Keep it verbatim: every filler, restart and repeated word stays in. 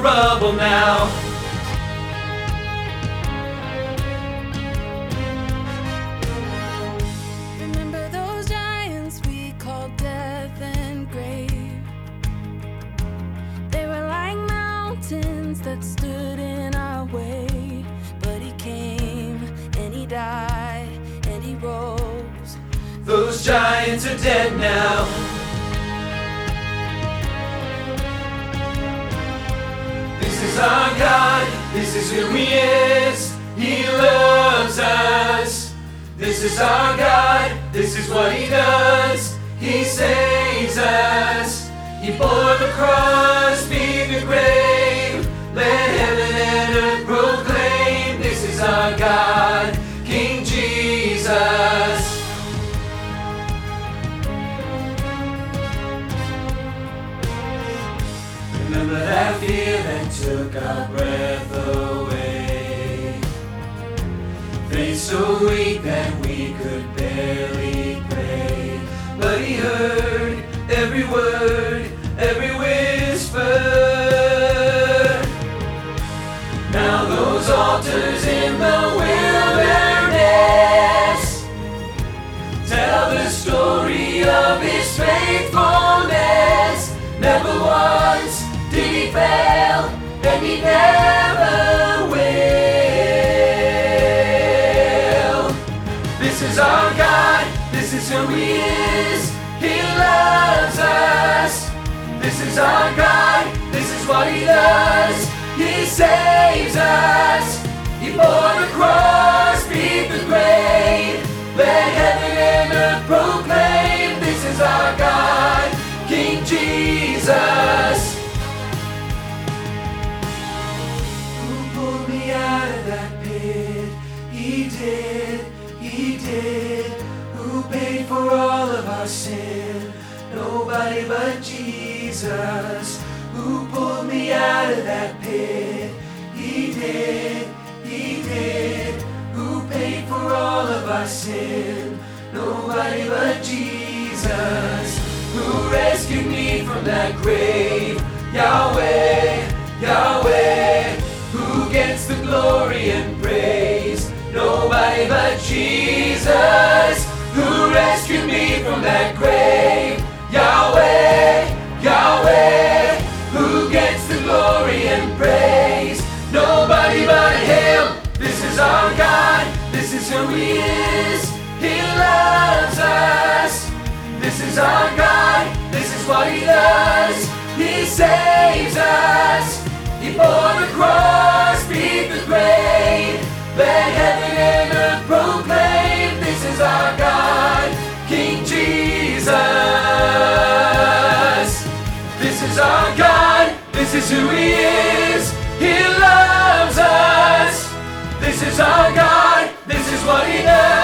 rubble now. Remember those giants we called death and grave? They were like mountains that stood in our way. But he came and he died and he rose. Those giants are dead now. This is our God, this is who He is. He loves us. This is our God, this is what He does. He saves us. He bore the cross, beat the grave. Let heaven and earth proclaim. This is our God, King Jesus. Remember that fear that took our breath away. Faith so weak that we could barely pray. But He heard every word, every whisper. Now those altars in the wilderness tell the story of His faithfulness. Never once did He fail, and He never will. This is our God, this is who He is. He loves us. This is our God, this is what He does. He saves us. He bore the cross, beat the grave. Let heaven and earth proclaim. This is our God, King Jesus. Who pulled me out of that pit? He did, He did. Who paid for all of our sin? Nobody but Jesus. Who pulled me out of that pit? He did, He did. Who paid for all of our sin? Nobody but Jesus. Who rescued me from that grave? Yahweh, Yahweh. Who gets the glory and praise? Nobody but Jesus. Who rescued me from that grave? Yahweh, Yahweh. Who gets the glory and praise? Nobody but Him. This is our God, this is who He is. He loves us. This is our God, this is what He does. He saves us. He bore the cross, beat the grave. Let heaven and earth proclaim. This is our God, King Jesus. This is our God, this is who He is. He loves us. This is our God, this is what He does.